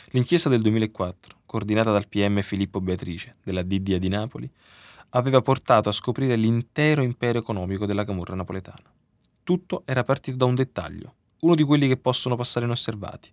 L'inchiesta del 2004, coordinata dal PM Filippo Beatrice della DDA di Napoli, aveva portato a scoprire l'intero impero economico della camorra napoletana. Tutto era partito da un dettaglio, uno di quelli che possono passare inosservati.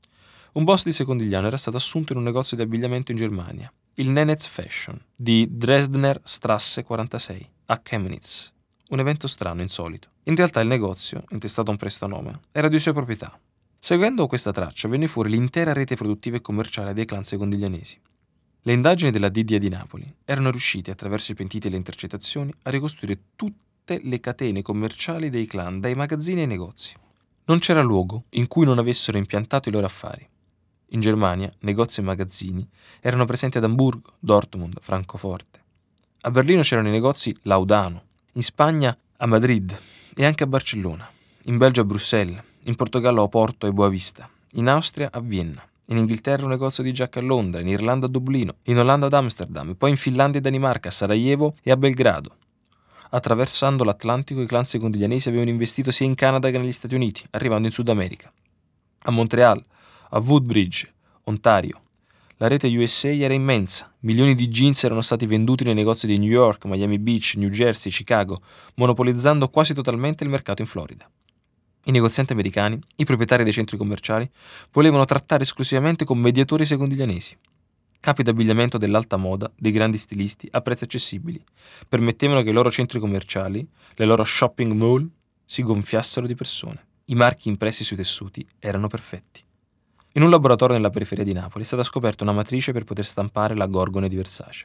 Un boss di Secondigliano era stato assunto in un negozio di abbigliamento in Germania, il Nenetz Fashion, di Dresdner Strasse 46, a Chemnitz. Un evento strano, insolito. In realtà il negozio, intestato a un prestanome, era di sua proprietà. Seguendo questa traccia venne fuori l'intera rete produttiva e commerciale dei clan secondiglianesi. Le indagini della DDA di Napoli erano riuscite, attraverso i pentiti e le intercettazioni, a ricostruire tutte le catene commerciali dei clan, dai magazzini ai negozi. Non c'era luogo in cui non avessero impiantato i loro affari. In Germania, negozi e magazzini erano presenti ad Amburgo, Dortmund, Francoforte. A Berlino c'erano i negozi Laudano, in Spagna a Madrid e anche a Barcellona, in Belgio a Bruxelles, in Portogallo a Oporto e Boavista, in Austria a Vienna, in Inghilterra un negozio di giacche a Londra, in Irlanda a Dublino, in Olanda ad Amsterdam, e poi in Finlandia e Danimarca, a Sarajevo e a Belgrado. Attraversando l'Atlantico, i clan secondiglianesi avevano investito sia in Canada che negli Stati Uniti, arrivando in Sud America. A Montreal, a Woodbridge, Ontario. La rete USA era immensa. Milioni di jeans erano stati venduti nei negozi di New York, Miami Beach, New Jersey, Chicago, monopolizzando quasi totalmente il mercato in Florida. I negozianti americani, i proprietari dei centri commerciali, volevano trattare esclusivamente con mediatori secondiglianesi. Capi d'abbigliamento dell'alta moda, dei grandi stilisti, a prezzi accessibili, permettevano che i loro centri commerciali, le loro shopping mall, si gonfiassero di persone. I marchi impressi sui tessuti erano perfetti. In un laboratorio nella periferia di Napoli è stata scoperta una matrice per poter stampare la Gorgone di Versace.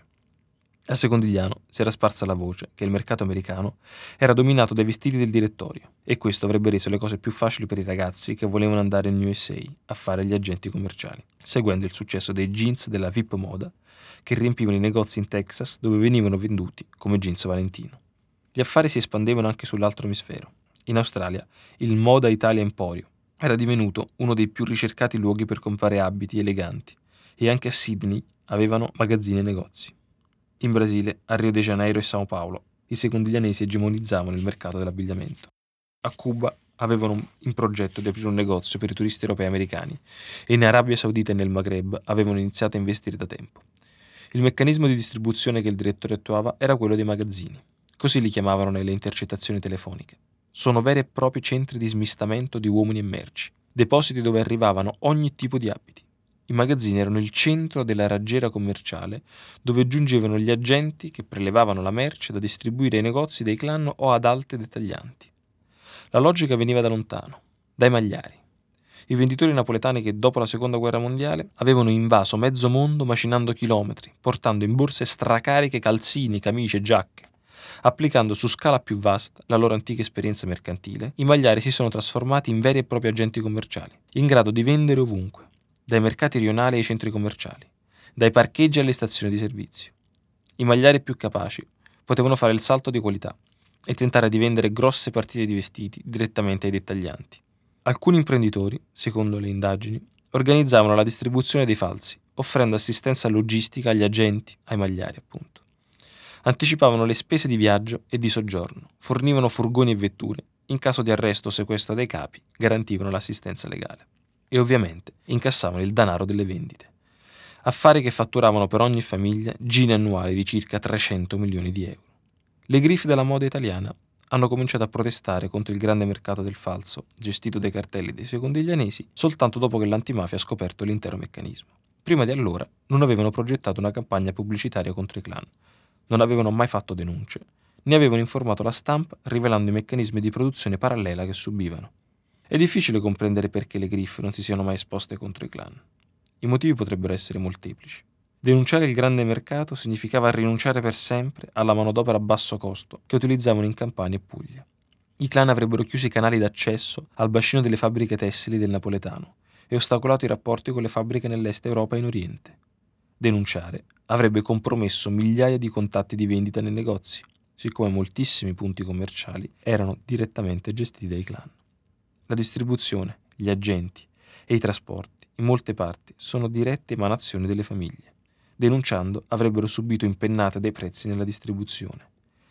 A Secondigliano si era sparsa la voce che il mercato americano era dominato dai vestiti del direttorio e questo avrebbe reso le cose più facili per i ragazzi che volevano andare in USA a fare gli agenti commerciali, seguendo il successo dei jeans della VIP Moda che riempivano i negozi in Texas dove venivano venduti come jeans Valentino. Gli affari si espandevano anche sull'altro emisfero. In Australia il Moda Italia Emporio era divenuto uno dei più ricercati luoghi per comprare abiti eleganti e anche a Sydney avevano magazzini e negozi. In Brasile, a Rio de Janeiro e Sao Paulo, i secondiglianesi egemonizzavano il mercato dell'abbigliamento. A Cuba avevano in progetto di aprire un negozio per i turisti europei e americani e in Arabia Saudita e nel Maghreb avevano iniziato a investire da tempo. Il meccanismo di distribuzione che il direttore attuava era quello dei magazzini. Così li chiamavano nelle intercettazioni telefoniche. Sono veri e propri centri di smistamento di uomini e merci, depositi dove arrivavano ogni tipo di abiti. I magazzini erano il centro della raggiera commerciale dove giungevano gli agenti che prelevavano la merce da distribuire ai negozi dei clan o ad alte dettaglianti. La logica veniva da lontano, dai magliari. I venditori napoletani che dopo la seconda guerra mondiale avevano invaso mezzo mondo macinando chilometri, portando in borse stracariche calzini, camicie e giacche. Applicando su scala più vasta la loro antica esperienza mercantile, i magliari si sono trasformati in veri e propri agenti commerciali, in grado di vendere ovunque, dai mercati rionali ai centri commerciali, dai parcheggi alle stazioni di servizio. I magliari più capaci potevano fare il salto di qualità e tentare di vendere grosse partite di vestiti direttamente ai dettaglianti. Alcuni imprenditori, secondo le indagini, organizzavano la distribuzione dei falsi, offrendo assistenza logistica agli agenti, ai magliari appunto. Anticipavano le spese di viaggio e di soggiorno, fornivano furgoni e vetture, in caso di arresto o sequestro dei capi, garantivano l'assistenza legale. E ovviamente incassavano il denaro delle vendite. Affari che fatturavano per ogni famiglia gine annuali di circa 300 milioni di euro. Le griffe della moda italiana hanno cominciato a protestare contro il grande mercato del falso, gestito dai cartelli dei secondiglianesi, soltanto dopo che l'antimafia ha scoperto l'intero meccanismo. Prima di allora non avevano progettato una campagna pubblicitaria contro i clan, non avevano mai fatto denunce, né avevano informato la stampa rivelando i meccanismi di produzione parallela che subivano. È difficile comprendere perché le griffe non si siano mai esposte contro i clan. I motivi potrebbero essere molteplici. Denunciare il grande mercato significava rinunciare per sempre alla manodopera a basso costo che utilizzavano in Campania e Puglia. I clan avrebbero chiuso i canali d'accesso al bacino delle fabbriche tessili del napoletano e ostacolato i rapporti con le fabbriche nell'est Europa e in Oriente. Denunciare avrebbe compromesso migliaia di contatti di vendita nei negozi, siccome moltissimi punti commerciali erano direttamente gestiti dai clan. La distribuzione, gli agenti e i trasporti, in molte parti, sono dirette emanazioni delle famiglie. Denunciando avrebbero subito impennate dei prezzi nella distribuzione.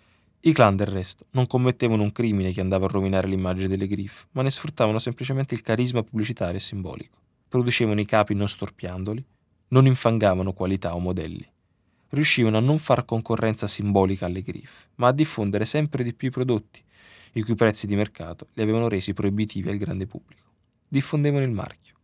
I clan, del resto, non commettevano un crimine che andava a rovinare l'immagine delle griffe, ma ne sfruttavano semplicemente il carisma pubblicitario e simbolico. producevano i capi non storpiandoli, non infangavano qualità o modelli. Riuscivano a non far concorrenza simbolica alle griffe, ma a diffondere sempre di più i prodotti, i cui prezzi di mercato li avevano resi proibitivi al grande pubblico. Diffondevano il marchio.